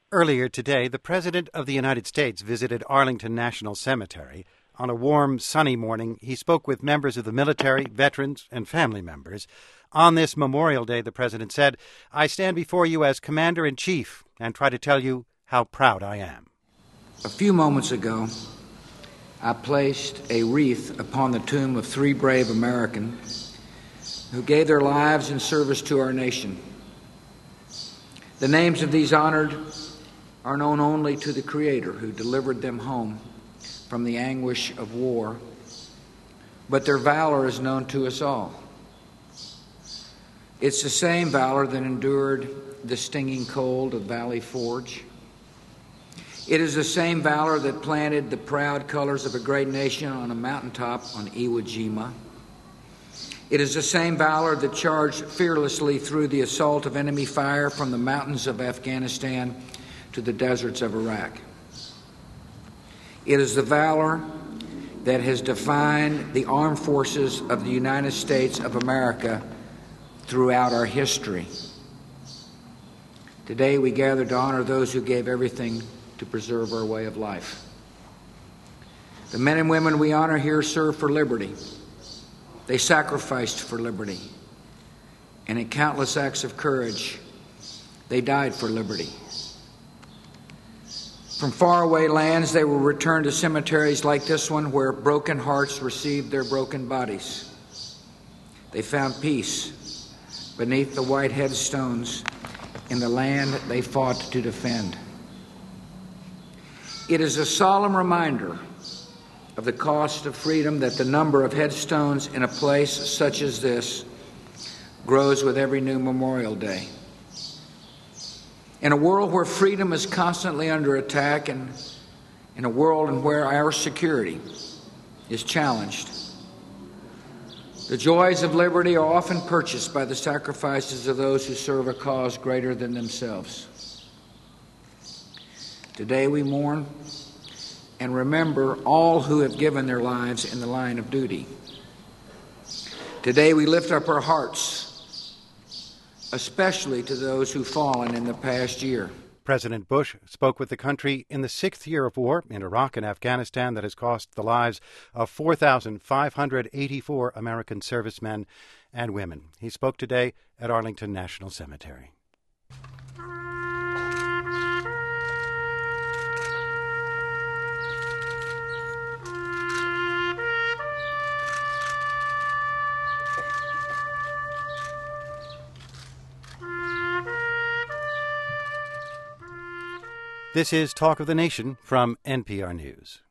Earlier today, the President of the United States visited Arlington National Cemetery. On a warm, sunny morning, he spoke with members of the military, veterans, and family members. On this Memorial Day, the President said, "I stand before you as Commander-in-Chief and try to tell you how proud I am." A few moments ago, I placed a wreath upon the tomb of 3 brave Americans who gave their lives in service to our nation. The names of these honored are known only to the Creator who delivered them home from the anguish of war, but their valor is known to us all. It's the same valor that endured the stinging cold of Valley Forge. It is the same valor that planted the proud colors of a great nation on a mountaintop on Iwo Jima. It is the same valor that charged fearlessly through the assault of enemy fire from the mountains of Afghanistan to the deserts of Iraq. It is the valor that has defined the armed forces of the United States of America throughout our history. Today we gather to honor those who gave everything to preserve our way of life. The men and women we honor here served for liberty. They sacrificed for liberty. And in countless acts of courage, they died for liberty. From faraway lands, they were returned to cemeteries like this one where broken hearts received their broken bodies. They found peace beneath the white headstones in the land they fought to defend. It is a solemn reminder of the cost of freedom that the number of headstones in a place such as this grows with every new Memorial Day. In a world where freedom is constantly under attack and in a world in where our security is challenged, the joys of liberty are often purchased by the sacrifices of those who serve a cause greater than themselves. Today we mourn and remember all who have given their lives in the line of duty. Today we lift up our hearts, especially to those who've fallen in the past year. President Bush spoke with the country in the 6th year of war in Iraq and Afghanistan that has cost the lives of 4,584 American servicemen and women. He spoke today at Arlington National Cemetery. This is Talk of the Nation from NPR News.